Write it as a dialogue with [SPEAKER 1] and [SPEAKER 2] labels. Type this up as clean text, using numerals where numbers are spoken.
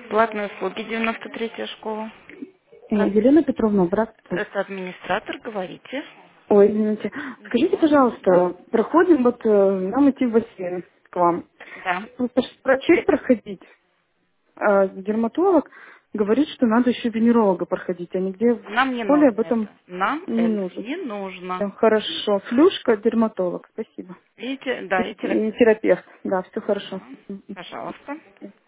[SPEAKER 1] Платные услуги, 93-я школа. Как?
[SPEAKER 2] Елена Петровна, здравствуйте.
[SPEAKER 1] Это администратор, говорите.
[SPEAKER 2] Ой, извините. Скажите, пожалуйста, проходим нам идти в бассейн к вам.
[SPEAKER 1] Да.
[SPEAKER 2] Просто врачей проходить, а дерматолог говорит, что надо еще венеролога проходить, а нигде в
[SPEAKER 1] Нам не
[SPEAKER 2] школе об
[SPEAKER 1] нужно
[SPEAKER 2] этом
[SPEAKER 1] это. Нам
[SPEAKER 2] не
[SPEAKER 1] это
[SPEAKER 2] нужен.
[SPEAKER 1] не нужно.
[SPEAKER 2] Хорошо. Флюшка, дерматолог, спасибо.
[SPEAKER 1] Видите, да, и
[SPEAKER 2] И терапевт, да, все хорошо.
[SPEAKER 1] Да, пожалуйста.